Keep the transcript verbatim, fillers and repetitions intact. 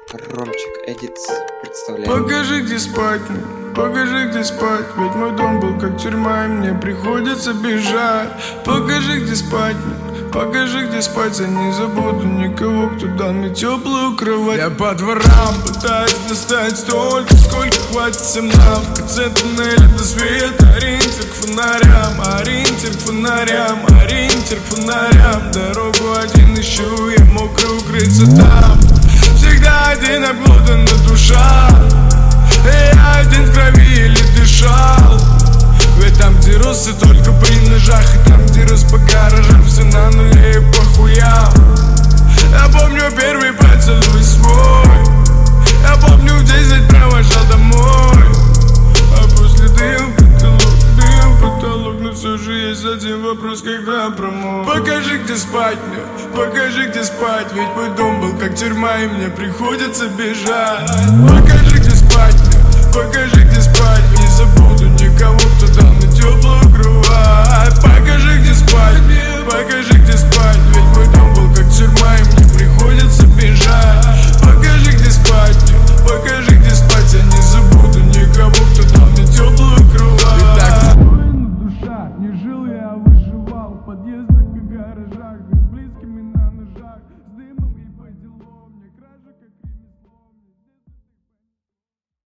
Ромчик Эдитс представляет. Покажи, где спать мне, покажи, где спать. Ведь мой дом был как тюрьма, и мне приходится бежать. Покажи, где спать мне, покажи, где спать. Я не забуду никого, кто дал мне теплую кровать. Я по дворам пытаюсь достать столько, сколько хватит всем нам. В конце туннеля до света, ориентир к фонарям, ориентир к фонарям, ориентир к фонарям. Дорогу один ищу, я мокрый укрыться там. Всегда один обглоданная душа, и я один в крови или дышал. Ведь там, где рос, и только при ножах, и там, где рос по гаражам, все на нуле и по хуям. Я помню первый поцелуй свой, я помню десять провожал домой. А после дым потолок, дым потолок. Но все же есть один вопрос, когда промок. Покажи, где спать мне, покажи, где спать. Ведь мой дом был как тюрьма, и мне приходится бежать. Покажи, где спать мне, покажи, где спать. Не забуду никого,